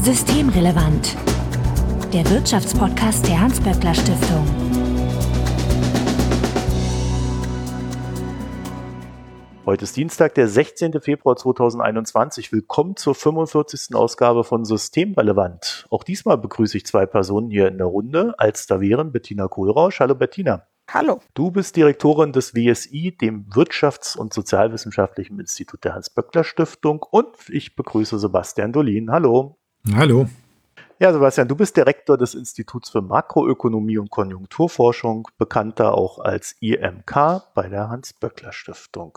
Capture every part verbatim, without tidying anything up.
Systemrelevant. Der Wirtschaftspodcast der Hans-Böckler-Stiftung. Heute ist Dienstag, der sechzehnten Februar zweitausendeinundzwanzig. Willkommen zur fünfundvierzigsten Ausgabe von Systemrelevant. Auch diesmal begrüße ich zwei Personen hier in der Runde. Als da wären Bettina Kohlrausch. Hallo Bettina. Hallo. Du bist Direktorin des W S I, dem Wirtschafts- und Sozialwissenschaftlichen Institut der Hans-Böckler-Stiftung. Und ich begrüße Sebastian Dolin. Hallo. Hallo. Ja, Sebastian, du bist Direktor des Instituts für Makroökonomie und Konjunkturforschung, bekannter auch als I M K bei der Hans-Böckler-Stiftung.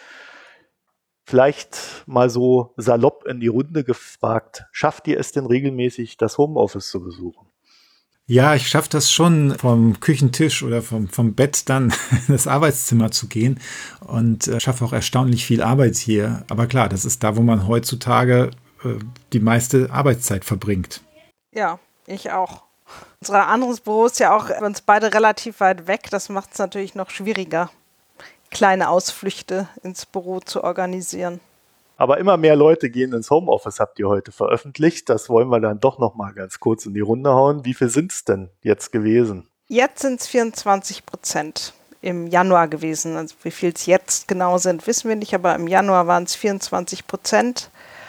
Vielleicht mal so salopp in die Runde gefragt, schafft ihr es denn regelmäßig, das Homeoffice zu besuchen? Ja, ich schaffe das schon, vom Küchentisch oder vom, vom Bett dann in das Arbeitszimmer zu gehen und äh, schaffe auch erstaunlich viel Arbeit hier. Aber klar, das ist da, wo man heutzutage äh, die meiste Arbeitszeit verbringt. Ja, ich auch. Unser anderes Büro ist ja auch für uns beide relativ weit weg. Das macht es natürlich noch schwieriger, kleine Ausflüchte ins Büro zu organisieren. Aber immer mehr Leute gehen ins Homeoffice, habt ihr heute veröffentlicht. Das wollen wir dann doch noch mal ganz kurz in die Runde hauen. Wie viel sind es denn jetzt gewesen? Jetzt sind es vierundzwanzig Prozent im Januar gewesen. Also wie viel es jetzt genau sind, wissen wir nicht. Aber im Januar waren es vierundzwanzig Prozent.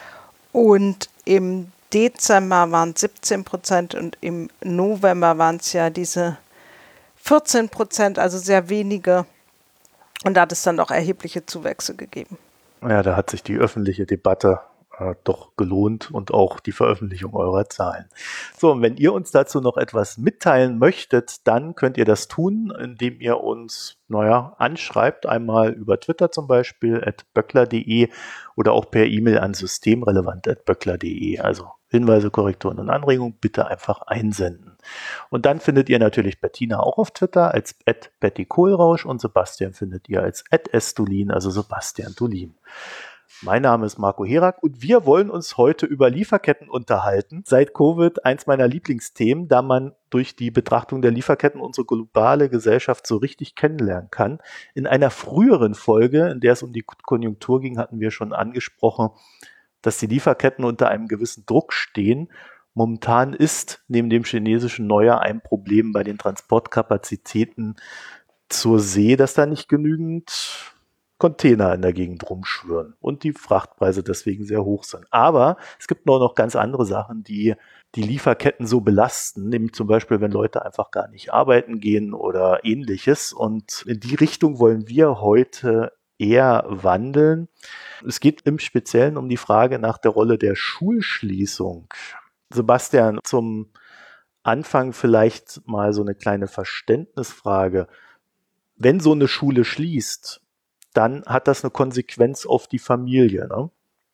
Und im Dezember waren es siebzehn Prozent. Und im November waren es ja diese vierzehn Prozent, also sehr wenige. Und da hat es dann auch erhebliche Zuwächse gegeben. Ja, da hat sich die öffentliche Debatte äh, doch gelohnt und auch die Veröffentlichung eurer Zahlen. So, und wenn ihr uns dazu noch etwas mitteilen möchtet, dann könnt ihr das tun, indem ihr uns, naja, anschreibt, einmal über Twitter zum Beispiel, at böckler punkt de oder auch per E-Mail an systemrelevant at böckler punkt de. Also Hinweise, Korrekturen und Anregungen bitte einfach einsenden. Und dann findet ihr natürlich Bettina auch auf Twitter als at betty kohlrausch und Sebastian findet ihr als at sdolin, also Sebastian Dolin. Mein Name ist Marco Herak und wir wollen uns heute über Lieferketten unterhalten. Seit Covid eins meiner Lieblingsthemen, da man durch die Betrachtung der Lieferketten unsere globale Gesellschaft so richtig kennenlernen kann. In einer früheren Folge, in der es um die Konjunktur ging, hatten wir schon angesprochen, dass die Lieferketten unter einem gewissen Druck stehen. Momentan ist neben dem chinesischen Neujahr ein Problem bei den Transportkapazitäten zur See, dass da nicht genügend Container in der Gegend rumschwirren und die Frachtpreise deswegen sehr hoch sind. Aber es gibt noch, noch ganz andere Sachen, die die Lieferketten so belasten, nämlich zum Beispiel, wenn Leute einfach gar nicht arbeiten gehen oder ähnliches. Und in die Richtung wollen wir heute eher wandeln. Es geht im Speziellen um die Frage nach der Rolle der Schulschließung. Sebastian, zum Anfang vielleicht mal so eine kleine Verständnisfrage. Wenn so eine Schule schließt, dann hat das eine Konsequenz auf die Familie, ne?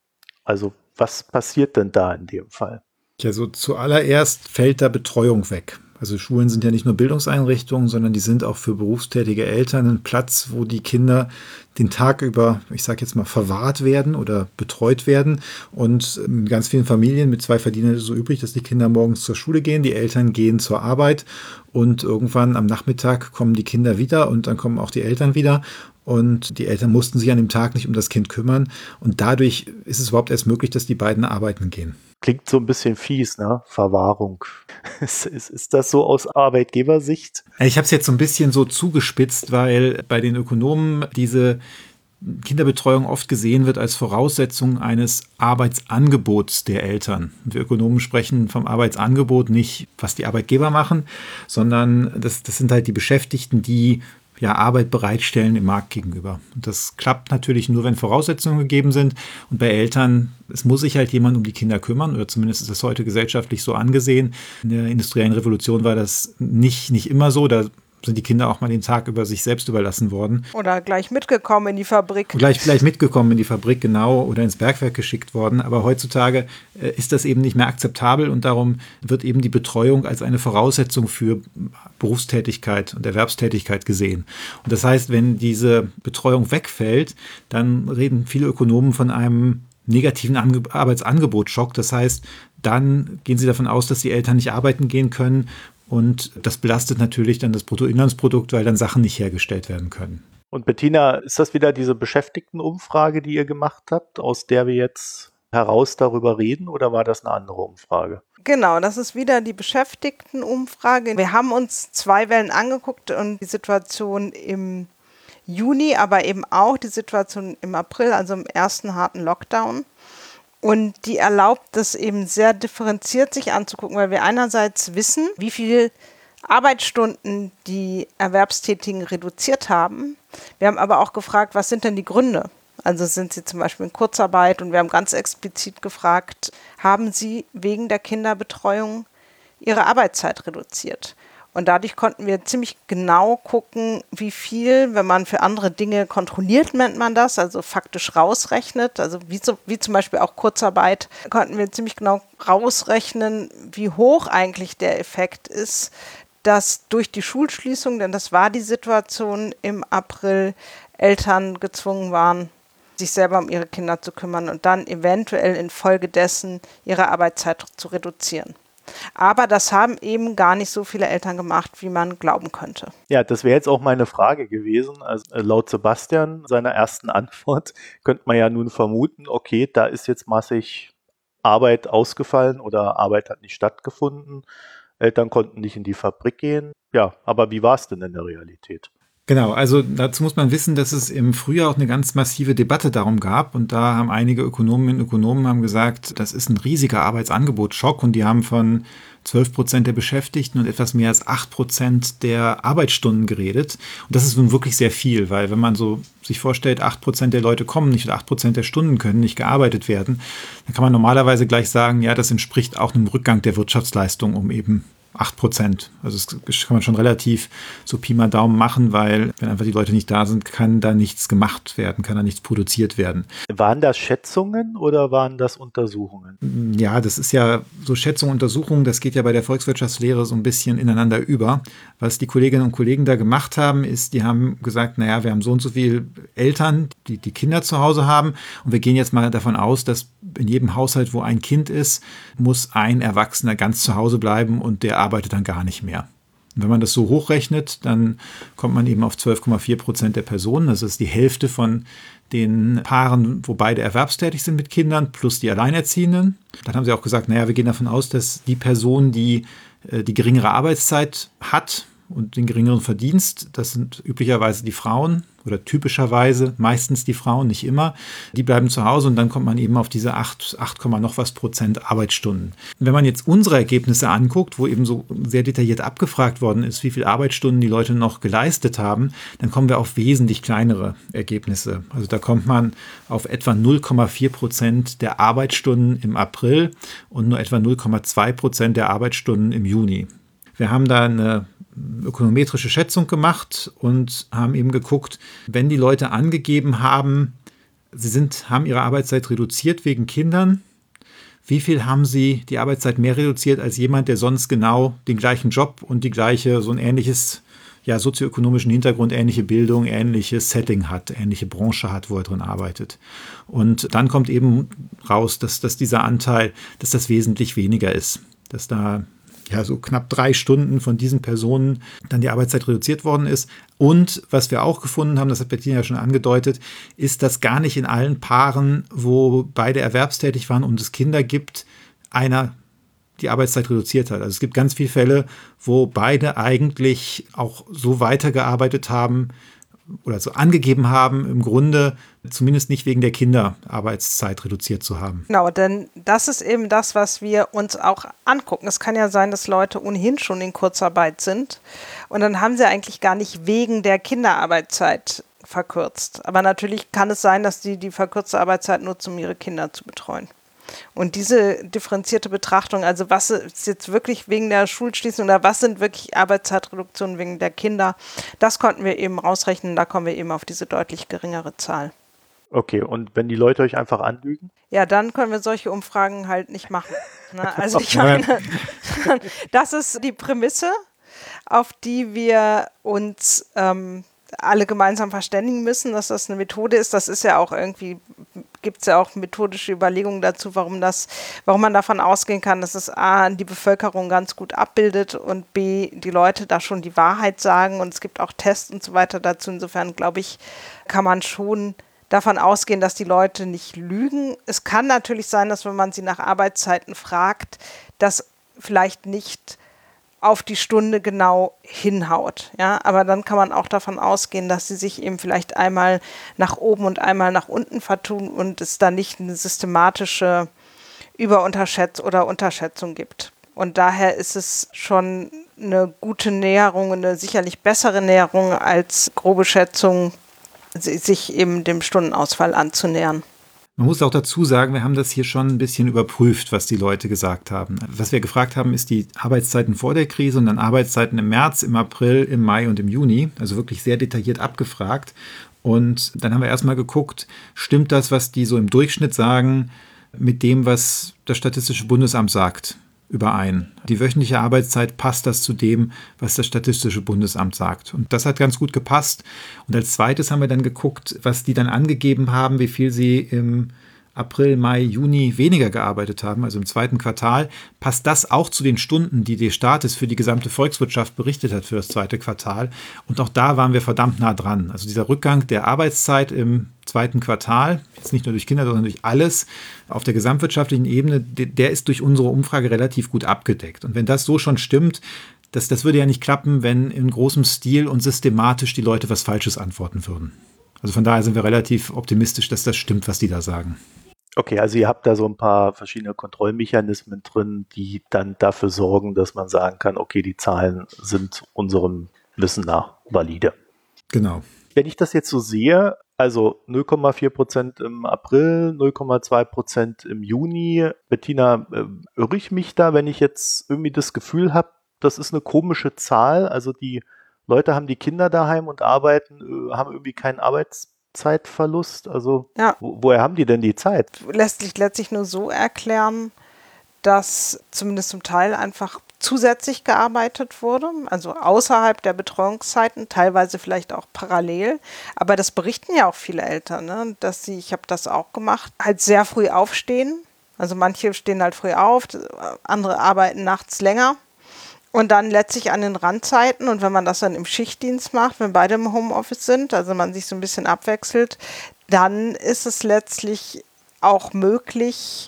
Also was passiert denn da in dem Fall? Ja, so zuallererst fällt da Betreuung weg. Also Schulen sind ja nicht nur Bildungseinrichtungen, sondern die sind auch für berufstätige Eltern ein Platz, wo die Kinder den Tag über, ich sage jetzt mal, verwahrt werden oder betreut werden. Und in ganz vielen Familien mit zwei Verdienern ist es so übrig, dass die Kinder morgens zur Schule gehen, die Eltern gehen zur Arbeit und irgendwann am Nachmittag kommen die Kinder wieder und dann kommen auch die Eltern wieder. Und die Eltern mussten sich an dem Tag nicht um das Kind kümmern. Und dadurch ist es überhaupt erst möglich, dass die beiden arbeiten gehen. Klingt so ein bisschen fies, ne? Verwahrung. Ist, ist, ist das so aus Arbeitgebersicht? Ich habe es jetzt so ein bisschen so zugespitzt, weil bei den Ökonomen diese Kinderbetreuung oft gesehen wird als Voraussetzung eines Arbeitsangebots der Eltern. Wir Ökonomen sprechen vom Arbeitsangebot, nicht was die Arbeitgeber machen, sondern das, das sind halt die Beschäftigten, die ja, Arbeit bereitstellen im Markt gegenüber. Und das klappt natürlich nur, wenn Voraussetzungen gegeben sind. Und bei Eltern, es muss sich halt jemand um die Kinder kümmern, oder zumindest ist das heute gesellschaftlich so angesehen. In der industriellen Revolution war das nicht, nicht immer so. Da sind die Kinder auch mal den Tag über sich selbst überlassen worden. Oder gleich mitgekommen in die Fabrik. Gleich, gleich mitgekommen in die Fabrik, genau, oder ins Bergwerk geschickt worden. Aber heutzutage äh, ist das eben nicht mehr akzeptabel und darum wird eben die Betreuung als eine Voraussetzung für Berufstätigkeit und Erwerbstätigkeit gesehen. Und das heißt, wenn diese Betreuung wegfällt, dann reden viele Ökonomen von einem negativen Ange- Arbeitsangebotsschock. Das heißt, dann gehen sie davon aus, dass die Eltern nicht arbeiten gehen können. Und das belastet natürlich dann das Bruttoinlandsprodukt, weil dann Sachen nicht hergestellt werden können. Und Bettina, ist das wieder diese Beschäftigtenumfrage, die ihr gemacht habt, aus der wir jetzt heraus darüber reden oder war das eine andere Umfrage? Genau, das ist wieder die Beschäftigtenumfrage. Wir haben uns zwei Wellen angeguckt und die Situation im Juni, aber eben auch die Situation im April, also im ersten harten Lockdown. Und die erlaubt es eben sehr differenziert sich anzugucken, weil wir einerseits wissen, wie viel Arbeitsstunden die Erwerbstätigen reduziert haben. Wir haben aber auch gefragt, was sind denn die Gründe? Also sind sie zum Beispiel in Kurzarbeit und wir haben ganz explizit gefragt, haben sie wegen der Kinderbetreuung ihre Arbeitszeit reduziert? Und dadurch konnten wir ziemlich genau gucken, wie viel, wenn man für andere Dinge kontrolliert, nennt man das, also faktisch rausrechnet, also wie, so, wie zum Beispiel auch Kurzarbeit, konnten wir ziemlich genau rausrechnen, wie hoch eigentlich der Effekt ist, dass durch die Schulschließung, denn das war die Situation im April, Eltern gezwungen waren, sich selber um ihre Kinder zu kümmern und dann eventuell infolgedessen ihre Arbeitszeit zu reduzieren. Aber das haben eben gar nicht so viele Eltern gemacht, wie man glauben könnte. Ja, das wäre jetzt auch meine Frage gewesen. Also laut Sebastian, seiner ersten Antwort, könnte man ja nun vermuten, okay, da ist jetzt massig Arbeit ausgefallen oder Arbeit hat nicht stattgefunden. Eltern konnten nicht in die Fabrik gehen. Ja, aber wie war es denn in der Realität? Genau, also dazu muss man wissen, dass es im Frühjahr auch eine ganz massive Debatte darum gab und da haben einige Ökonominnen und Ökonomen haben gesagt, das ist ein riesiger Arbeitsangebotsschock und die haben von zwölf Prozent der Beschäftigten und etwas mehr als acht Prozent der Arbeitsstunden geredet. Und das ist nun wirklich sehr viel, weil wenn man so sich vorstellt, acht Prozent der Leute kommen nicht oder acht Prozent der Stunden können nicht gearbeitet werden, dann kann man normalerweise gleich sagen, ja, das entspricht auch einem Rückgang der Wirtschaftsleistung um eben acht Prozent. Also das kann man schon relativ so Pi mal Daumen machen, weil wenn einfach die Leute nicht da sind, kann da nichts gemacht werden, kann da nichts produziert werden. Waren das Schätzungen oder waren das Untersuchungen? Ja, das ist ja so Schätzungen, Untersuchungen, das geht ja bei der Volkswirtschaftslehre so ein bisschen ineinander über. Was die Kolleginnen und Kollegen da gemacht haben, ist, die haben gesagt, naja, wir haben so und so viele Eltern, die die Kinder zu Hause haben und wir gehen jetzt mal davon aus, dass in jedem Haushalt, wo ein Kind ist, muss ein Erwachsener ganz zu Hause bleiben und der arbeitet dann gar nicht mehr. Und wenn man das so hochrechnet, dann kommt man eben auf zwölf Komma vier Prozent der Personen. Das ist die Hälfte von den Paaren, wo beide erwerbstätig sind mit Kindern, plus die Alleinerziehenden. Dann haben sie auch gesagt, naja, wir gehen davon aus, dass die Person, die die geringere Arbeitszeit hat und den geringeren Verdienst, das sind üblicherweise die Frauen oder typischerweise meistens die Frauen, nicht immer, die bleiben zu Hause und dann kommt man eben auf diese acht, acht, noch was Prozent Arbeitsstunden. Wenn man jetzt unsere Ergebnisse anguckt, wo eben so sehr detailliert abgefragt worden ist, wie viele Arbeitsstunden die Leute noch geleistet haben, dann kommen wir auf wesentlich kleinere Ergebnisse. Also da kommt man auf etwa null Komma vier Prozent der Arbeitsstunden im April und nur etwa null Komma zwei Prozent der Arbeitsstunden im Juni. Wir haben da eine ökonometrische Schätzung gemacht und haben eben geguckt, wenn die Leute angegeben haben, sie sind, haben ihre Arbeitszeit reduziert wegen Kindern, wie viel haben sie die Arbeitszeit mehr reduziert als jemand, der sonst genau den gleichen Job und die gleiche, so ein ähnliches, ja, sozioökonomischen Hintergrund, ähnliche Bildung, ähnliches Setting hat, ähnliche Branche hat, wo er drin arbeitet. Und dann kommt eben raus, dass, dass dieser Anteil, dass das wesentlich weniger ist, dass da ja, so knapp drei Stunden von diesen Personen dann die Arbeitszeit reduziert worden ist. Und was wir auch gefunden haben, das hat Bettina ja schon angedeutet, ist, dass gar nicht in allen Paaren, wo beide erwerbstätig waren und es Kinder gibt, einer die Arbeitszeit reduziert hat. Also es gibt ganz viele Fälle, wo beide eigentlich auch so weitergearbeitet haben oder so angegeben haben, im Grunde zumindest nicht wegen der Kinder Arbeitszeit reduziert zu haben. Genau, denn das ist eben das, was wir uns auch angucken. Es kann ja sein, dass Leute ohnehin schon in Kurzarbeit sind und dann haben sie eigentlich gar nicht wegen der Kinderarbeitszeit verkürzt. Aber natürlich kann es sein, dass sie die verkürzte Arbeitszeit nutzen, um ihre Kinder zu betreuen. Und diese differenzierte Betrachtung, also was ist jetzt wirklich wegen der Schulschließung oder was sind wirklich Arbeitszeitreduktionen wegen der Kinder, das konnten wir eben rausrechnen, da kommen wir eben auf diese deutlich geringere Zahl. Okay, und wenn die Leute euch einfach anlügen? Ja, dann können wir solche Umfragen halt nicht machen. Ne? Also ich meine, das ist die Prämisse, auf die wir uns ähm, alle gemeinsam verständigen müssen, dass das eine Methode ist. Das ist ja auch irgendwie, gibt es ja auch methodische Überlegungen dazu, warum das, warum man davon ausgehen kann, dass es A, die Bevölkerung ganz gut abbildet und B, die Leute da schon die Wahrheit sagen und es gibt auch Tests und so weiter dazu. Insofern glaube ich, kann man schon davon ausgehen, dass die Leute nicht lügen. Es kann natürlich sein, dass wenn man sie nach Arbeitszeiten fragt, das vielleicht nicht auf die Stunde genau hinhaut. Ja, aber dann kann man auch davon ausgehen, dass sie sich eben vielleicht einmal nach oben und einmal nach unten vertun und es da nicht eine systematische Überunterschätzung oder Unterschätzung gibt. Und daher ist es schon eine gute Näherung, eine sicherlich bessere Näherung als grobe Schätzung, sich eben dem Stundenausfall anzunähern. Man muss auch dazu sagen, wir haben das hier schon ein bisschen überprüft, was die Leute gesagt haben. Was wir gefragt haben, ist die Arbeitszeiten vor der Krise und dann Arbeitszeiten im März, im April, im Mai und im Juni. Also wirklich sehr detailliert abgefragt. Und dann haben wir erstmal geguckt, stimmt das, was die so im Durchschnitt sagen, mit dem, was das Statistische Bundesamt sagt, überein. Die wöchentliche Arbeitszeit, passt das zu dem, was das Statistische Bundesamt sagt. Und das hat ganz gut gepasst. Und als zweites haben wir dann geguckt, was die dann angegeben haben, wie viel sie im April, Mai, Juni weniger gearbeitet haben, also im zweiten Quartal. Passt das auch zu den Stunden, die der Status für die gesamte Volkswirtschaft berichtet hat für das zweite Quartal? Und auch da waren wir verdammt nah dran. Also dieser Rückgang der Arbeitszeit im zweiten Quartal, jetzt nicht nur durch Kinder, sondern durch alles, auf der gesamtwirtschaftlichen Ebene, der ist durch unsere Umfrage relativ gut abgedeckt. Und wenn das so schon stimmt, das, das würde ja nicht klappen, wenn in großem Stil und systematisch die Leute was Falsches antworten würden. Also von daher sind wir relativ optimistisch, dass das stimmt, was die da sagen. Okay, also ihr habt da so ein paar verschiedene Kontrollmechanismen drin, die dann dafür sorgen, dass man sagen kann, okay, die Zahlen sind unserem Wissen nach valide. Genau. Wenn ich das jetzt so sehe, also null Komma vier Prozent im April, null Komma zwei Prozent im Juni. Bettina, äh, irre ich mich da, wenn ich jetzt irgendwie das Gefühl habe, das ist eine komische Zahl, also die Leute haben die Kinder daheim und arbeiten, äh, haben irgendwie keinen Arbeitszeitverlust. Also ja. wo, woher haben die denn die Zeit? Lässt sich letztlich nur so erklären, dass zumindest zum Teil einfach zusätzlich gearbeitet wurde, also außerhalb der Betreuungszeiten, teilweise vielleicht auch parallel. Aber das berichten ja auch viele Eltern, ne? Dass sie, ich habe das auch gemacht, halt sehr früh aufstehen. Also manche stehen halt früh auf, andere arbeiten nachts länger. Und dann letztlich an den Randzeiten, und wenn man das dann im Schichtdienst macht, wenn beide im Homeoffice sind, also man sich so ein bisschen abwechselt, dann ist es letztlich auch möglich,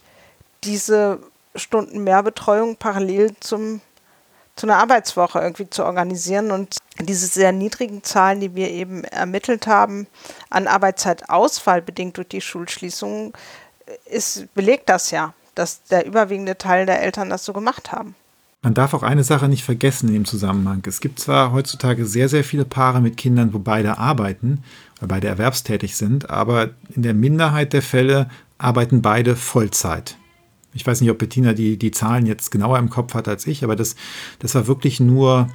diese Stunden mehr Betreuung parallel zum, zu einer Arbeitswoche irgendwie zu organisieren. Und diese sehr niedrigen Zahlen, die wir eben ermittelt haben, an Arbeitszeitausfall bedingt durch die Schulschließung, ist, belegt das ja, dass der überwiegende Teil der Eltern das so gemacht haben. Man darf auch eine Sache nicht vergessen in dem Zusammenhang. Es gibt zwar heutzutage sehr, sehr viele Paare mit Kindern, wo beide arbeiten, weil beide erwerbstätig sind, aber in der Minderheit der Fälle arbeiten beide Vollzeit. Ich weiß nicht, ob Bettina die, die Zahlen jetzt genauer im Kopf hat als ich, aber das, das war wirklich nur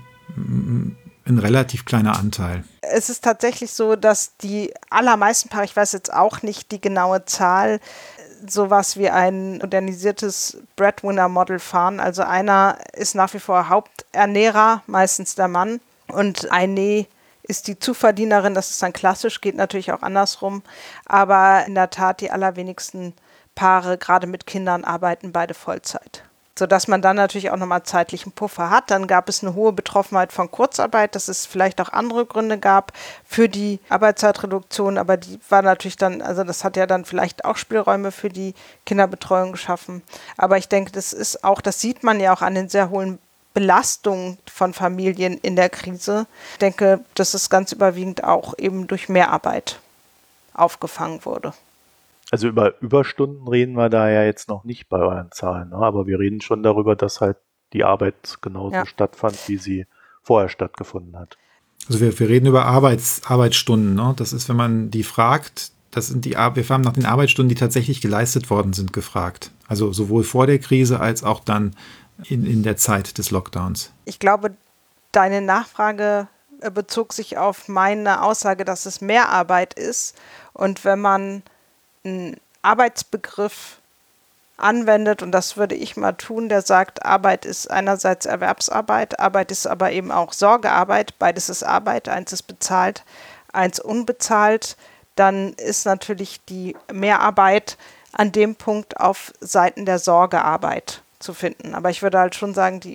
ein relativ kleiner Anteil. Es ist tatsächlich so, dass die allermeisten Paare, ich weiß jetzt auch nicht die genaue Zahl, sowas wie ein modernisiertes Breadwinner-Model fahren. Also einer ist nach wie vor Haupternährer, meistens der Mann, und eine ist die Zuverdienerin. Das ist dann klassisch, geht natürlich auch andersrum. Aber in der Tat, die allerwenigsten Paare, gerade mit Kindern, arbeiten beide Vollzeit. Sodass man dann natürlich auch nochmal zeitlichen Puffer hat. Dann gab es eine hohe Betroffenheit von Kurzarbeit, dass es vielleicht auch andere Gründe gab für die Arbeitszeitreduktion, aber die war natürlich dann, also das hat ja dann vielleicht auch Spielräume für die Kinderbetreuung geschaffen. Aber ich denke, das ist auch, das sieht man ja auch an den sehr hohen Belastungen von Familien in der Krise. Ich denke, dass es ganz überwiegend auch eben durch Mehrarbeit aufgefangen wurde. Also über Überstunden reden wir da ja jetzt noch nicht bei euren Zahlen, ne? Aber wir reden schon darüber, dass halt die Arbeit genauso ja. stattfand, wie sie vorher stattgefunden hat. Also wir, wir reden über Arbeits, Arbeitsstunden, ne? Das ist, wenn man die fragt, das sind die, wir haben nach den Arbeitsstunden, die tatsächlich geleistet worden sind, gefragt. Also sowohl vor der Krise als auch dann in, in der Zeit des Lockdowns. Ich glaube, deine Nachfrage bezog sich auf meine Aussage, dass es Mehrarbeit ist. Und wenn man einen Arbeitsbegriff anwendet, und das würde ich mal tun, der sagt, Arbeit ist einerseits Erwerbsarbeit, Arbeit ist aber eben auch Sorgearbeit, beides ist Arbeit, eins ist bezahlt, eins unbezahlt, dann ist natürlich die Mehrarbeit an dem Punkt auf Seiten der Sorgearbeit zu finden. Aber ich würde halt schon sagen, die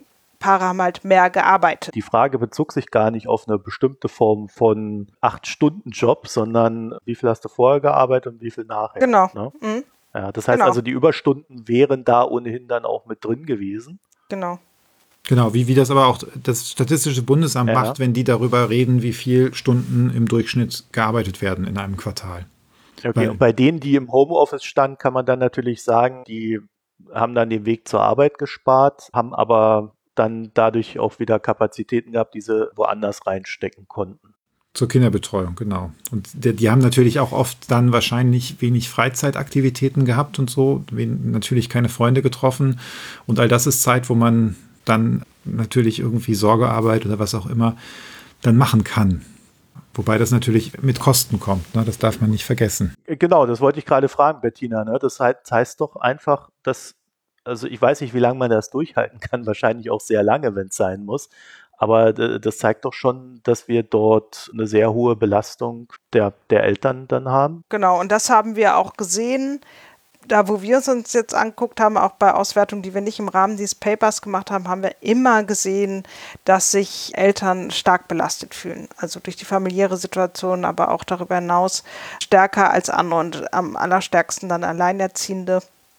Paare haben halt mehr gearbeitet. Die Frage bezog sich gar nicht auf eine bestimmte Form von acht-Stunden-Job, sondern wie viel hast du vorher gearbeitet und wie viel nachher. Genau. Ne? Mhm. Ja, das heißt Genau. also, die Überstunden wären da ohnehin dann auch mit drin gewesen. Genau. Genau, wie, wie das aber auch das Statistische Bundesamt Ja. macht, wenn die darüber reden, wie viele Stunden im Durchschnitt gearbeitet werden in einem Quartal. Okay, Weil- und bei denen, die im Homeoffice standen, kann man dann natürlich sagen, die haben dann den Weg zur Arbeit gespart, haben aber dann dadurch auch wieder Kapazitäten gehabt, die sie woanders reinstecken konnten. Zur Kinderbetreuung, genau. Und die, die haben natürlich auch oft dann wahrscheinlich wenig Freizeitaktivitäten gehabt und so, wen, natürlich keine Freunde getroffen. Und all das ist Zeit, wo man dann natürlich irgendwie Sorgearbeit oder was auch immer dann machen kann. Wobei das natürlich mit Kosten kommt, ne? Das darf man nicht vergessen. Genau, das wollte ich gerade fragen, Bettina. Ne? Das heißt, heißt doch einfach, dass, also ich weiß nicht, wie lange man das durchhalten kann, wahrscheinlich auch sehr lange, wenn es sein muss. Aber äh, das zeigt doch schon, dass wir dort eine sehr hohe Belastung der, der Eltern dann haben. Genau, und das haben wir auch gesehen, da wo wir es uns jetzt angeguckt haben, auch bei Auswertungen, die wir nicht im Rahmen dieses Papers gemacht haben, haben wir immer gesehen, dass sich Eltern stark belastet fühlen. Also durch die familiäre Situation, aber auch darüber hinaus stärker als andere und am allerstärksten dann Alleinerziehende.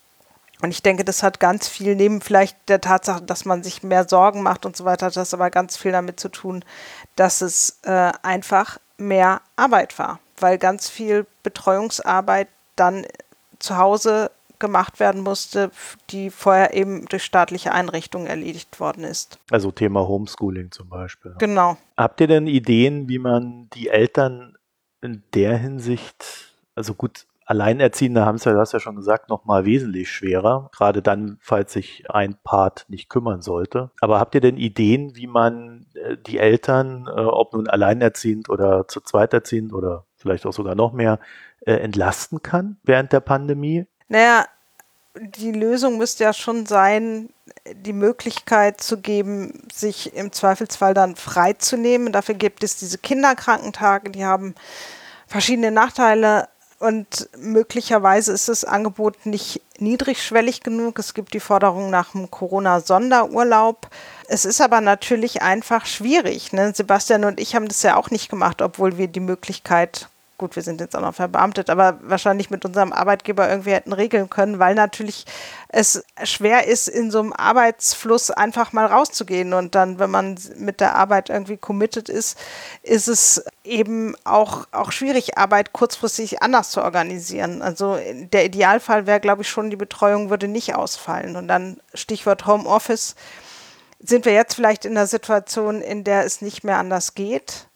Und ich denke, das hat ganz viel, neben vielleicht der Tatsache, dass man sich mehr Sorgen macht und so weiter, hat das aber ganz viel damit zu tun, dass es äh, einfach mehr Arbeit war, weil ganz viel Betreuungsarbeit dann zu Hause gemacht werden musste, die vorher eben durch staatliche Einrichtungen erledigt worden ist. Also Thema Homeschooling zum Beispiel. Genau. Habt ihr denn Ideen, wie man die Eltern in der Hinsicht, also gut, Alleinerziehende haben es ja, du hast ja schon gesagt, noch mal wesentlich schwerer, gerade dann, falls sich ein Part nicht kümmern sollte. Aber habt ihr denn Ideen, wie man äh, die Eltern, äh, ob nun alleinerziehend oder zu zweit erziehend oder vielleicht auch sogar noch mehr, äh, entlasten kann während der Pandemie? Naja, die Lösung müsste ja schon sein, die Möglichkeit zu geben, sich im Zweifelsfall dann freizunehmen. Dafür gibt es diese Kinderkrankentage, die haben verschiedene Nachteile. Und möglicherweise ist das Angebot nicht niedrigschwellig genug. Es gibt die Forderung nach einem Corona-Sonderurlaub. Es ist aber natürlich einfach schwierig. Ne? Sebastian und ich haben das ja auch nicht gemacht, obwohl wir die Möglichkeit, gut, wir sind jetzt auch noch verbeamtet, aber wahrscheinlich mit unserem Arbeitgeber irgendwie hätten regeln können, weil natürlich es schwer ist, in so einem Arbeitsfluss einfach mal rauszugehen. Und dann, wenn man mit der Arbeit irgendwie committed ist, ist es eben auch, auch schwierig, Arbeit kurzfristig anders zu organisieren. Also der Idealfall wäre, glaube ich, schon, die Betreuung würde nicht ausfallen. Und dann Stichwort Homeoffice, sind wir jetzt vielleicht in der Situation, in der es nicht mehr anders geht.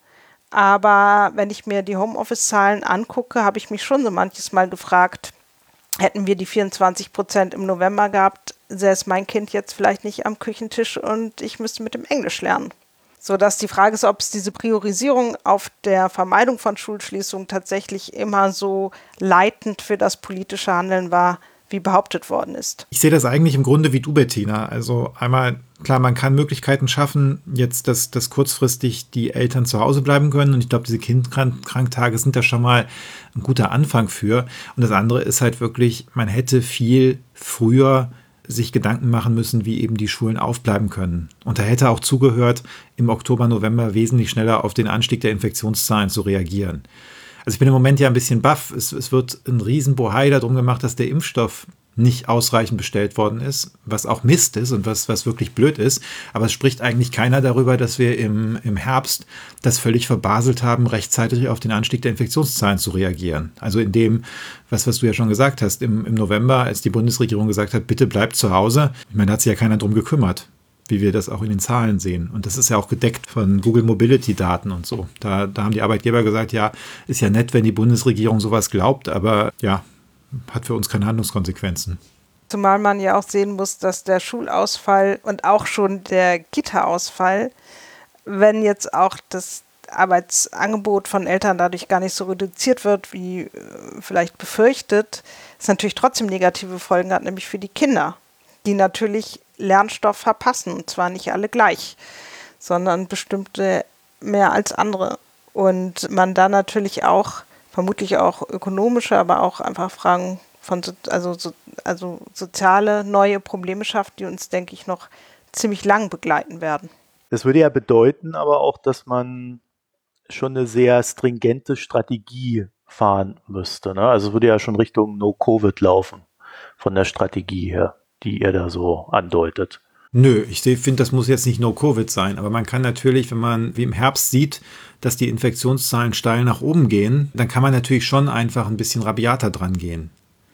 Aber wenn ich mir die Homeoffice-Zahlen angucke, habe ich mich schon so manches Mal gefragt, hätten wir die vierundzwanzig Prozent im November gehabt, säß mein Kind jetzt vielleicht nicht am Küchentisch und ich müsste mit dem Englisch lernen. Sodass die Frage ist, ob es diese Priorisierung auf der Vermeidung von Schulschließungen tatsächlich immer so leitend für das politische Handeln war, wie behauptet worden ist. Ich sehe das eigentlich im Grunde wie du, Bettina. Also einmal, klar, man kann Möglichkeiten schaffen, jetzt, dass, dass kurzfristig die Eltern zu Hause bleiben können. Und ich glaube, diese Kindkranktage sind da schon mal ein guter Anfang für. Und das andere ist halt wirklich, man hätte viel früher sich Gedanken machen müssen, wie eben die Schulen aufbleiben können. Und da hätte auch zugehört, im Oktober, November wesentlich schneller auf den Anstieg der Infektionszahlen zu reagieren. Also ich bin im Moment ja ein bisschen baff. Es, es wird ein Riesenbohai darum gemacht, dass der Impfstoff nicht ausreichend bestellt worden ist, was auch Mist ist und was, was wirklich blöd ist. Aber es spricht eigentlich keiner darüber, dass wir im, im Herbst das völlig verbaselt haben, rechtzeitig auf den Anstieg der Infektionszahlen zu reagieren. Also in dem, was, was du ja schon gesagt hast, im, im November, als die Bundesregierung gesagt hat, bitte bleibt zu Hause. Ich meine, da hat sich ja keiner drum gekümmert, wie wir das auch in den Zahlen sehen. Und das ist ja auch gedeckt von Google Mobility Daten und so. Da, da haben die Arbeitgeber gesagt, ja, ist ja nett, wenn die Bundesregierung sowas glaubt, aber ja, hat für uns keine Handlungskonsequenzen. Zumal man ja auch sehen muss, dass der Schulausfall und auch schon der Kita-Ausfall, wenn jetzt auch das Arbeitsangebot von Eltern dadurch gar nicht so reduziert wird, wie äh, vielleicht befürchtet, es natürlich trotzdem negative Folgen hat, nämlich für die Kinder, die natürlich Lernstoff verpassen, und zwar nicht alle gleich, sondern bestimmte mehr als andere. Und man da natürlich auch, vermutlich auch ökonomische, aber auch einfach Fragen von, so, also, so, also soziale neue Probleme schafft, die uns, denke ich, noch ziemlich lang begleiten werden. Das würde ja bedeuten aber auch, dass man schon eine sehr stringente Strategie fahren müsste. Ne? Also würde ja schon Richtung No-Covid laufen, von der Strategie her, die ihr da so andeutet. Nö, ich finde, das muss jetzt nicht No-Covid sein, aber man kann natürlich, wenn man wie im Herbst sieht, dass die Infektionszahlen steil nach oben gehen, dann kann man natürlich schon einfach ein bisschen rabiater dran gehen.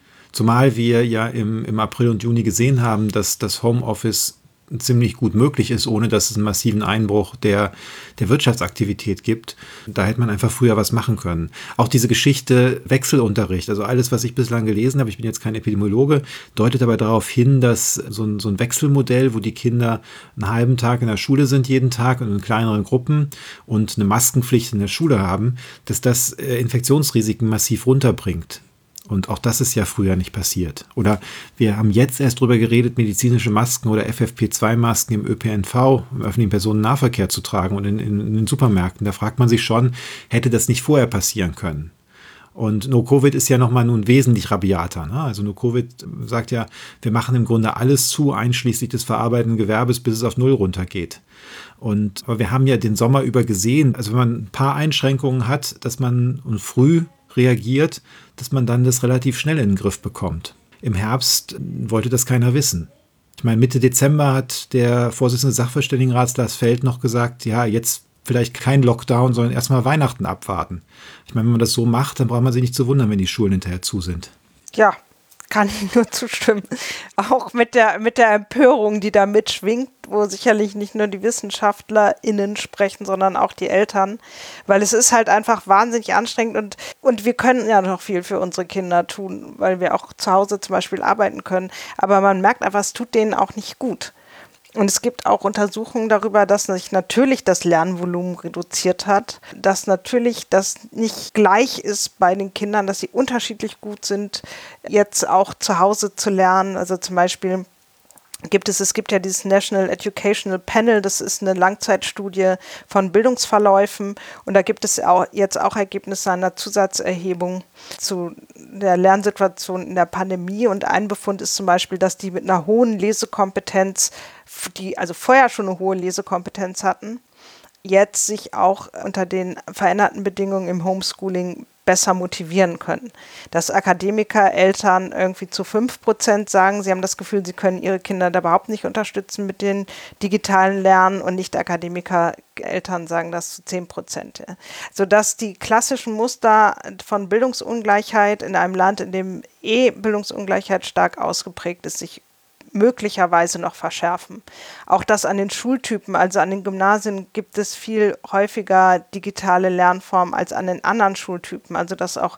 Zumal wir ja im, im April und Juni gesehen haben, dass das Homeoffice ziemlich gut möglich ist, ohne dass es einen massiven Einbruch der, der Wirtschaftsaktivität gibt. Da hätte man einfach früher was machen können. Auch diese Geschichte Wechselunterricht, also alles, was ich bislang gelesen habe, ich bin jetzt kein Epidemiologe, deutet aber darauf hin, dass so ein, so ein Wechselmodell, wo die Kinder einen halben Tag in der Schule sind jeden Tag und in kleineren Gruppen und eine Maskenpflicht in der Schule haben, dass das Infektionsrisiken massiv runterbringt. Und auch das ist ja früher nicht passiert. Oder wir haben jetzt erst drüber geredet, medizinische Masken oder F F P zwei Masken im Ö P N V, im öffentlichen Personennahverkehr zu tragen und in, in, in den Supermärkten. Da fragt man sich schon, hätte das nicht vorher passieren können? Und No-Covid ist ja nochmal nun wesentlich rabiater. Ne? Also No-Covid sagt ja, wir machen im Grunde alles zu, einschließlich des verarbeitenden Gewerbes, bis es auf Null runtergeht. Und, aber wir haben ja den Sommer über gesehen, also wenn man ein paar Einschränkungen hat, dass man und früh reagiert, dass man dann das relativ schnell in den Griff bekommt. Im Herbst wollte das keiner wissen. Ich meine, Mitte Dezember hat der Vorsitzende des Sachverständigenrats Lars Feld noch gesagt, ja, jetzt vielleicht kein Lockdown, sondern erstmal Weihnachten abwarten. Ich meine, wenn man das so macht, dann braucht man sich nicht zu wundern, wenn die Schulen hinterher zu sind. Ja, kann ich nur zustimmen. Auch mit der, mit der Empörung, die da mitschwingt, wo sicherlich nicht nur die WissenschaftlerInnen sprechen, sondern auch die Eltern, weil es ist halt einfach wahnsinnig anstrengend und, und wir können ja noch viel für unsere Kinder tun, weil wir auch zu Hause zum Beispiel arbeiten können, aber man merkt einfach, es tut denen auch nicht gut. Und es gibt auch Untersuchungen darüber, dass sich natürlich das Lernvolumen reduziert hat, dass natürlich das nicht gleich ist bei den Kindern, dass sie unterschiedlich gut sind, jetzt auch zu Hause zu lernen. Also zum Beispiel gibt es, es gibt ja dieses National Educational Panel, das ist eine Langzeitstudie von Bildungsverläufen und da gibt es auch jetzt auch Ergebnisse einer Zusatzerhebung zu der Lernsituation in der Pandemie und ein Befund ist zum Beispiel, dass die mit einer hohen Lesekompetenz, die also vorher schon eine hohe Lesekompetenz hatten, jetzt sich auch unter den veränderten Bedingungen im Homeschooling besser motivieren können. Dass Akademiker, Eltern irgendwie zu fünf Prozent sagen, sie haben das Gefühl, sie können ihre Kinder da überhaupt nicht unterstützen mit den digitalen Lernen und Nicht-Akademiker, Eltern sagen das zu zehn Prozent. Ja. Sodass die klassischen Muster von Bildungsungleichheit in einem Land, in dem eh Bildungsungleichheit stark ausgeprägt ist, sich möglicherweise noch verschärfen. Auch das an den Schultypen, also an den Gymnasien gibt es viel häufiger digitale Lernformen als an den anderen Schultypen. Also dass auch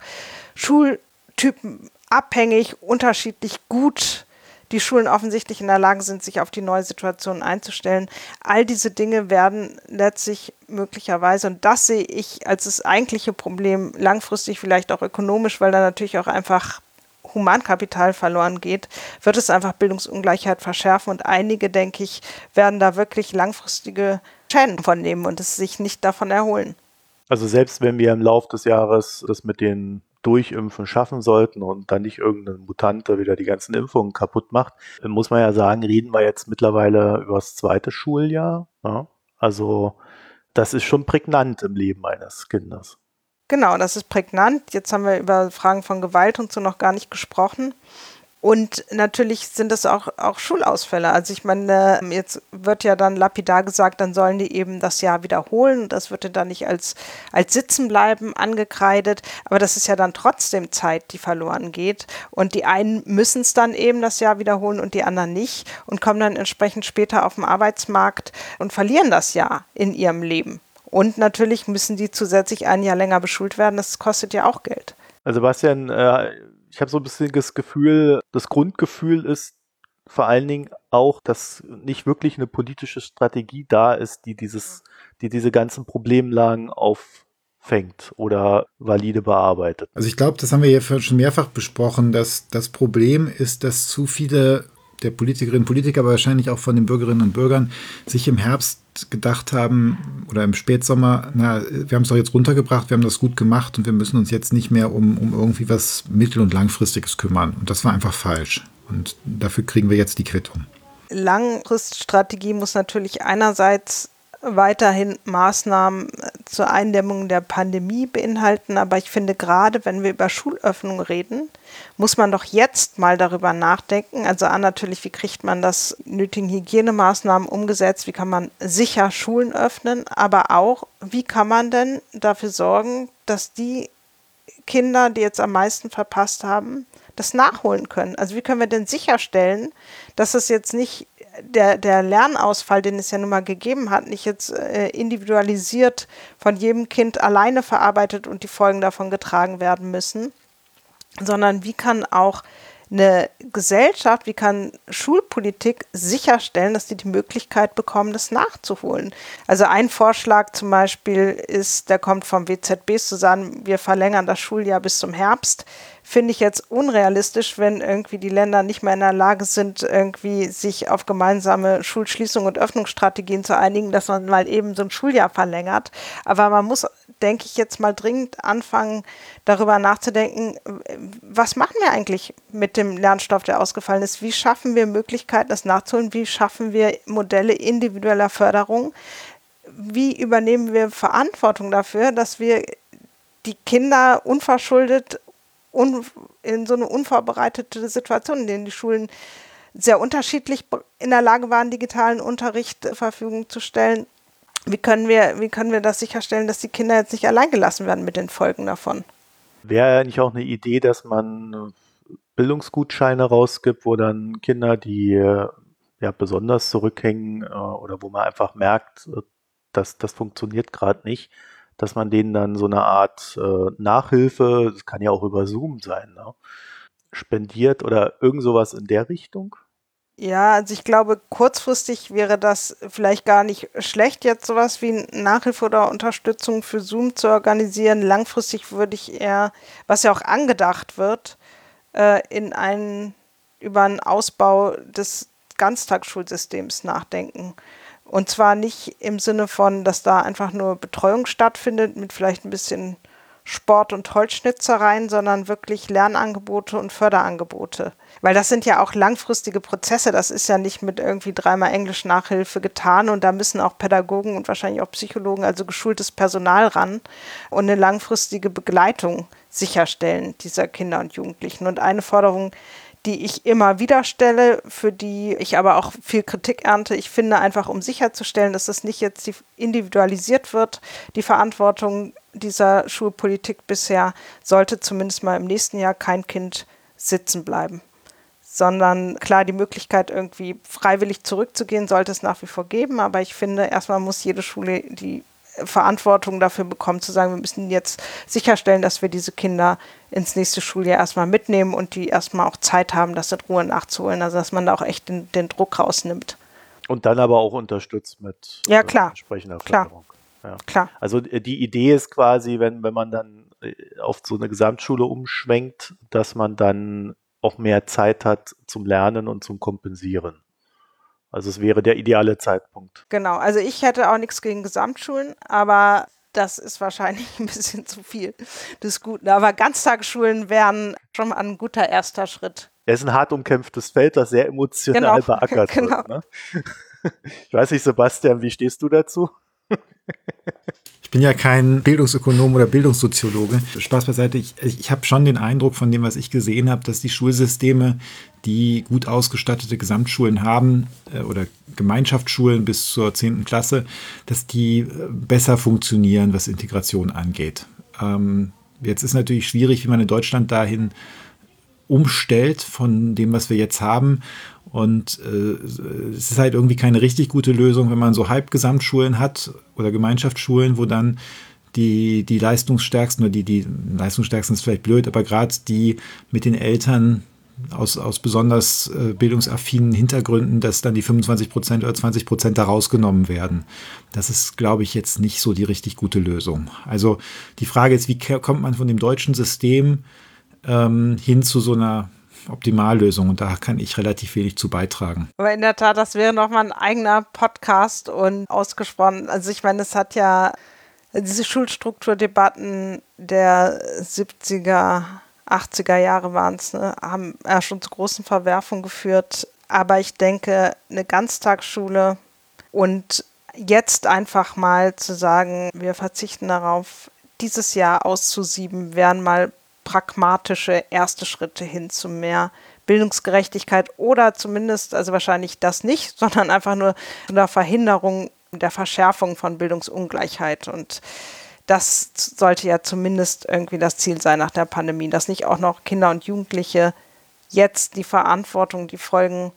Schultypen abhängig, unterschiedlich gut die Schulen offensichtlich in der Lage sind, sich auf die neue Situation einzustellen. All diese Dinge werden letztlich möglicherweise, und das sehe ich als das eigentliche Problem, langfristig vielleicht auch ökonomisch, weil da natürlich auch einfach Humankapital verloren geht, wird es einfach Bildungsungleichheit verschärfen und einige, denke ich, werden da wirklich langfristige Schäden von nehmen und es sich nicht davon erholen. Also selbst wenn wir im Laufe des Jahres das mit den Durchimpfen schaffen sollten und dann nicht irgendein Mutant wieder die ganzen Impfungen kaputt macht, muss man ja sagen, reden wir jetzt mittlerweile über das zweite Schuljahr. Ja? Also das ist schon prägnant im Leben eines Kindes. Genau, das ist prägnant. Jetzt haben wir über Fragen von Gewalt und so noch gar nicht gesprochen. Und natürlich sind es auch, auch Schulausfälle. Also ich meine, jetzt wird ja dann lapidar gesagt, dann sollen die eben das Jahr wiederholen. Das wird dann nicht als, als Sitzenbleiben angekreidet. Aber das ist ja dann trotzdem Zeit, die verloren geht. Und die einen müssen es dann eben das Jahr wiederholen und die anderen nicht. Und kommen dann entsprechend später auf den Arbeitsmarkt und verlieren das Jahr in ihrem Leben. Und natürlich müssen die zusätzlich ein Jahr länger beschult werden. Das kostet ja auch Geld. Also Bastian, äh, ich habe so ein bisschen das Gefühl, das Grundgefühl ist vor allen Dingen auch, dass nicht wirklich eine politische Strategie da ist, die dieses, die diese ganzen Problemlagen auffängt oder valide bearbeitet. Also ich glaube, das haben wir ja schon mehrfach besprochen, dass das Problem ist, dass zu viele der Politikerinnen und Politiker, aber wahrscheinlich auch von den Bürgerinnen und Bürgern, sich im Herbst gedacht haben oder im Spätsommer, na, wir haben es doch jetzt runtergebracht, wir haben das gut gemacht und wir müssen uns jetzt nicht mehr um, um irgendwie was mittel- und langfristiges kümmern. Und das war einfach falsch. Und dafür kriegen wir jetzt die Quittung. Langfriststrategie muss natürlich einerseits weiterhin Maßnahmen zur Eindämmung der Pandemie beinhalten, aber ich finde, gerade wenn wir über Schulöffnung reden, muss man doch jetzt mal darüber nachdenken, also A, natürlich, wie kriegt man das nötigen Hygienemaßnahmen umgesetzt, wie kann man sicher Schulen öffnen, aber auch, wie kann man denn dafür sorgen, dass die Kinder, die jetzt am meisten verpasst haben, das nachholen können. Also wie können wir denn sicherstellen, dass es jetzt nicht der, der Lernausfall, den es ja nun mal gegeben hat, nicht jetzt äh, individualisiert von jedem Kind alleine verarbeitet und die Folgen davon getragen werden müssen, sondern wie kann auch eine Gesellschaft, wie kann Schulpolitik sicherstellen, dass die die Möglichkeit bekommen, das nachzuholen. Also ein Vorschlag zum Beispiel ist, der kommt vom W Z B, zu sagen, wir verlängern das Schuljahr bis zum Herbst. Finde ich jetzt unrealistisch, wenn irgendwie die Länder nicht mehr in der Lage sind, irgendwie sich auf gemeinsame Schulschließung und Öffnungsstrategien zu einigen, dass man mal eben so ein Schuljahr verlängert. Aber man muss, denke ich, jetzt mal dringend anfangen, darüber nachzudenken, was machen wir eigentlich mit dem Lernstoff, der ausgefallen ist? Wie schaffen wir Möglichkeiten, das nachzuholen? Wie schaffen wir Modelle individueller Förderung? Wie übernehmen wir Verantwortung dafür, dass wir die Kinder unverschuldet in so eine unvorbereitete Situation, in der die Schulen sehr unterschiedlich in der Lage waren, digitalen Unterricht zur Verfügung zu stellen. Wie können wir, wie können wir das sicherstellen, dass die Kinder jetzt nicht allein gelassen werden mit den Folgen davon? Wäre nicht auch eine Idee, dass man Bildungsgutscheine rausgibt, wo dann Kinder, die ja besonders zurückhängen oder wo man einfach merkt, dass das funktioniert gerade nicht, dass man denen dann so eine Art äh, Nachhilfe, das kann ja auch über Zoom sein, ne, spendiert oder irgend sowas in der Richtung? Ja, also ich glaube, kurzfristig wäre das vielleicht gar nicht schlecht, jetzt sowas wie Nachhilfe oder Unterstützung für Zoom zu organisieren. Langfristig würde ich eher, was ja auch angedacht wird, äh, in einen, über einen Ausbau des Ganztagsschulsystems nachdenken. Und zwar nicht im Sinne von, dass da einfach nur Betreuung stattfindet mit vielleicht ein bisschen Sport- und Holzschnitzereien, sondern wirklich Lernangebote und Förderangebote. Weil das sind ja auch langfristige Prozesse. Das ist ja nicht mit irgendwie dreimal Englisch-Nachhilfe getan. Und da müssen auch Pädagogen und wahrscheinlich auch Psychologen, also geschultes Personal ran und eine langfristige Begleitung sicherstellen dieser Kinder und Jugendlichen. Und eine Forderung, die ich immer wieder stelle, für die ich aber auch viel Kritik ernte. Ich finde einfach, um sicherzustellen, dass das nicht jetzt individualisiert wird, die Verantwortung dieser Schulpolitik bisher, sollte zumindest mal im nächsten Jahr kein Kind sitzen bleiben. Sondern klar, die Möglichkeit, irgendwie freiwillig zurückzugehen, sollte es nach wie vor geben. Aber ich finde, erstmal muss jede Schule die Verantwortung dafür bekommen, zu sagen, wir müssen jetzt sicherstellen, dass wir diese Kinder ins nächste Schuljahr erstmal mitnehmen und die erstmal auch Zeit haben, das in Ruhe nachzuholen. Also dass man da auch echt den, den Druck rausnimmt. Und dann aber auch unterstützt mit ja, klar. Äh, entsprechender klar. Förderung. Ja. Klar. Also die Idee ist quasi, wenn, wenn man dann auf so eine Gesamtschule umschwenkt, dass man dann auch mehr Zeit hat zum Lernen und zum Kompensieren. Also es wäre der ideale Zeitpunkt. Genau, also ich hätte auch nichts gegen Gesamtschulen, aber das ist wahrscheinlich ein bisschen zu viel des Guten. Aber Ganztagsschulen wären schon mal ein guter erster Schritt. Es ist ein hart umkämpftes Feld, das sehr emotional genau. beackert genau. wird. Ne? Ich weiß nicht, Sebastian, wie stehst du dazu? Ich bin ja kein Bildungsökonom oder Bildungssoziologe. Spaß beiseite, ich, ich habe schon den Eindruck von dem, was ich gesehen habe, dass die Schulsysteme, die gut ausgestattete Gesamtschulen haben äh, oder Gemeinschaftsschulen bis zur zehnten Klasse, dass die äh, besser funktionieren, was Integration angeht. Ähm, jetzt ist natürlich schwierig, wie man in Deutschland dahin umstellt von dem, was wir jetzt haben. Und äh, es ist halt irgendwie keine richtig gute Lösung, wenn man so Halbgesamtschulen hat oder Gemeinschaftsschulen, wo dann die, die Leistungsstärksten, oder die, die Leistungsstärksten ist vielleicht blöd, aber gerade die mit den Eltern aus, aus besonders äh, bildungsaffinen Hintergründen, dass dann die fünfundzwanzig Prozent oder zwanzig Prozent da rausgenommen werden. Das ist, glaube ich, jetzt nicht so die richtig gute Lösung. Also die Frage ist, wie kommt man von dem deutschen System ähm, hin zu so einer Optimallösung, und da kann ich relativ wenig zu beitragen. Aber in der Tat, das wäre nochmal ein eigener Podcast und ausgesprochen. Also ich meine, es hat ja diese Schulstrukturdebatten der siebziger, achtziger Jahre waren es, ne, haben ja schon zu großen Verwerfungen geführt. Aber ich denke, eine Ganztagsschule und jetzt einfach mal zu sagen, wir verzichten darauf, dieses Jahr auszusieben, wären mal pragmatische erste Schritte hin zu mehr Bildungsgerechtigkeit oder zumindest, also wahrscheinlich das nicht, sondern einfach nur eine Verhinderung der Verschärfung von Bildungsungleichheit. Und das sollte ja zumindest irgendwie das Ziel sein nach der Pandemie, dass nicht auch noch Kinder und Jugendliche jetzt die Verantwortung, die Folgen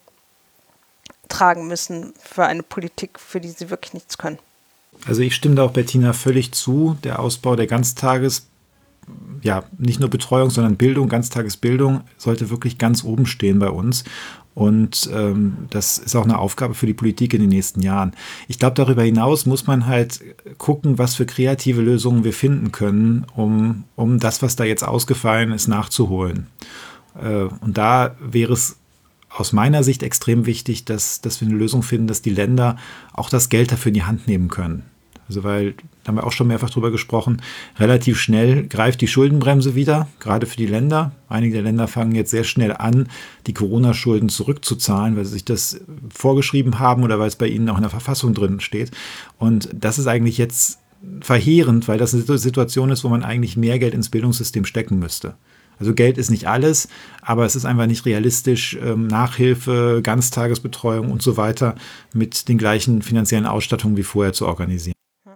tragen müssen für eine Politik, für die sie wirklich nichts können. Also ich stimme da auch Bettina völlig zu. Der Ausbau der Ganztages, ja, nicht nur Betreuung, sondern Bildung, Ganztagesbildung sollte wirklich ganz oben stehen bei uns. Und ähm, das ist auch eine Aufgabe für die Politik in den nächsten Jahren. Ich glaube, darüber hinaus muss man halt gucken, was für kreative Lösungen wir finden können, um, um das, was da jetzt ausgefallen ist, nachzuholen. Und da wäre es aus meiner Sicht extrem wichtig, dass, dass wir eine Lösung finden, dass die Länder auch das Geld dafür in die Hand nehmen können. Also weil, da haben wir auch schon mehrfach drüber gesprochen, relativ schnell greift die Schuldenbremse wieder, gerade für die Länder. Einige der Länder fangen jetzt sehr schnell an, die Corona-Schulden zurückzuzahlen, weil sie sich das vorgeschrieben haben oder weil es bei ihnen auch in der Verfassung drin steht. Und das ist eigentlich jetzt verheerend, weil das eine Situation ist, wo man eigentlich mehr Geld ins Bildungssystem stecken müsste. Also Geld ist nicht alles, aber es ist einfach nicht realistisch, ähm, Nachhilfe, Ganztagesbetreuung und so weiter mit den gleichen finanziellen Ausstattungen wie vorher zu organisieren.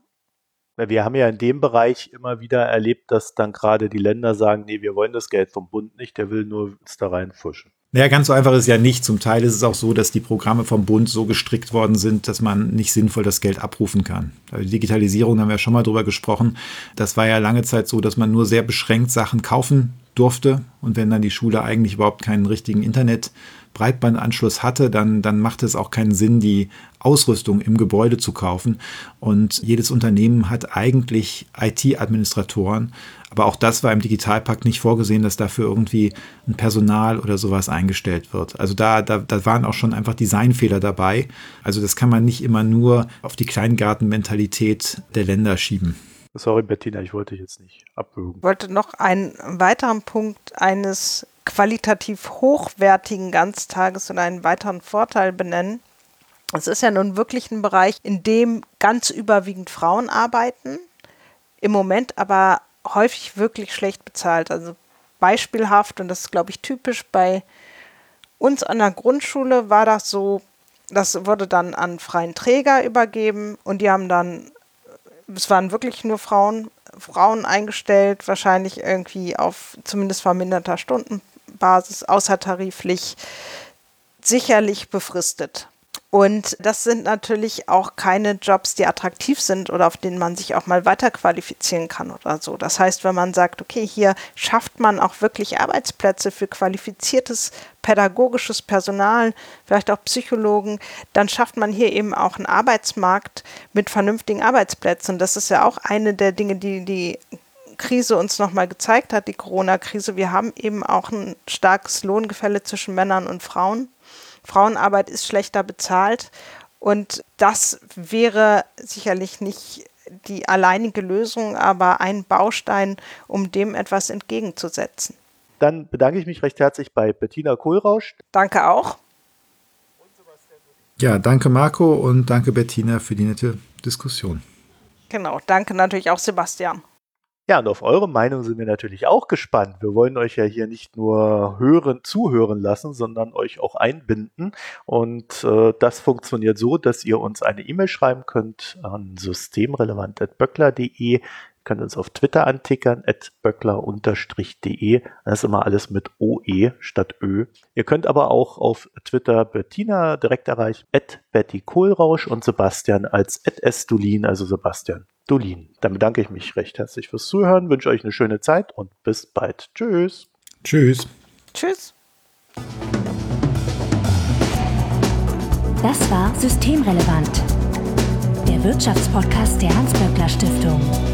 Wir haben ja in dem Bereich immer wieder erlebt, dass dann gerade die Länder sagen, nee, wir wollen das Geld vom Bund nicht, der will nur uns da reinfuschen. Naja, ganz so einfach ist es ja nicht. Zum Teil ist es auch so, dass die Programme vom Bund so gestrickt worden sind, dass man nicht sinnvoll das Geld abrufen kann. Also die Digitalisierung, da haben wir ja schon mal drüber gesprochen. Das war ja lange Zeit so, dass man nur sehr beschränkt Sachen kaufen durfte. Und wenn dann die Schule eigentlich überhaupt keinen richtigen Internet-Breitbandanschluss hatte, dann, dann machte es auch keinen Sinn, die Ausrüstung im Gebäude zu kaufen. Und jedes Unternehmen hat eigentlich I T-Administratoren. Aber auch das war im Digitalpakt nicht vorgesehen, dass dafür irgendwie ein Personal oder sowas eingestellt wird. Also da, da, da waren auch schon einfach Designfehler dabei. Also das kann man nicht immer nur auf die Kleingartenmentalität der Länder schieben. Sorry, Bettina, ich wollte dich jetzt nicht abwürgen. Ich wollte noch einen weiteren Punkt eines qualitativ hochwertigen Ganztages oder einen weiteren Vorteil benennen. Es ist ja nun wirklich ein Bereich, in dem ganz überwiegend Frauen arbeiten, im Moment aber häufig wirklich schlecht bezahlt. Also beispielhaft, und das ist, glaube ich, typisch bei uns an der Grundschule, war das so, das wurde dann an freien Träger übergeben und die haben dann, es waren wirklich nur Frauen, Frauen eingestellt, wahrscheinlich irgendwie auf zumindest verminderter Stundenbasis, außertariflich, sicherlich befristet. Und das sind natürlich auch keine Jobs, die attraktiv sind oder auf denen man sich auch mal weiterqualifizieren kann oder so. Das heißt, wenn man sagt, okay, hier schafft man auch wirklich Arbeitsplätze für qualifiziertes pädagogisches Personal, vielleicht auch Psychologen, dann schafft man hier eben auch einen Arbeitsmarkt mit vernünftigen Arbeitsplätzen. Und das ist ja auch eine der Dinge, die die Krise uns nochmal gezeigt hat, die Corona-Krise. Wir haben eben auch ein starkes Lohngefälle zwischen Männern und Frauen. Frauenarbeit ist schlechter bezahlt und das wäre sicherlich nicht die alleinige Lösung, aber ein Baustein, um dem etwas entgegenzusetzen. Dann bedanke ich mich recht herzlich bei Bettina Kohlrausch. Danke auch. Ja, danke Marco und danke Bettina für die nette Diskussion. Genau, danke natürlich auch Sebastian. Ja, und auf eure Meinung sind wir natürlich auch gespannt. Wir wollen euch ja hier nicht nur hören, zuhören lassen, sondern euch auch einbinden. Und äh, das funktioniert so, dass ihr uns eine E-Mail schreiben könnt an systemrelevant at böckler punkt de. Ihr könnt uns auf Twitter antickern, at böckler-de. Das ist immer alles mit O E statt Ö. Ihr könnt aber auch auf Twitter Bettina direkt erreichen, at Betty Kohlrausch und Sebastian als at sdolin, also Sebastian Dolin. Dann bedanke ich mich recht herzlich fürs Zuhören, wünsche euch eine schöne Zeit und bis bald. Tschüss. Tschüss. Tschüss. Das war Systemrelevant, der Wirtschaftspodcast der Hans-Böckler Stiftung.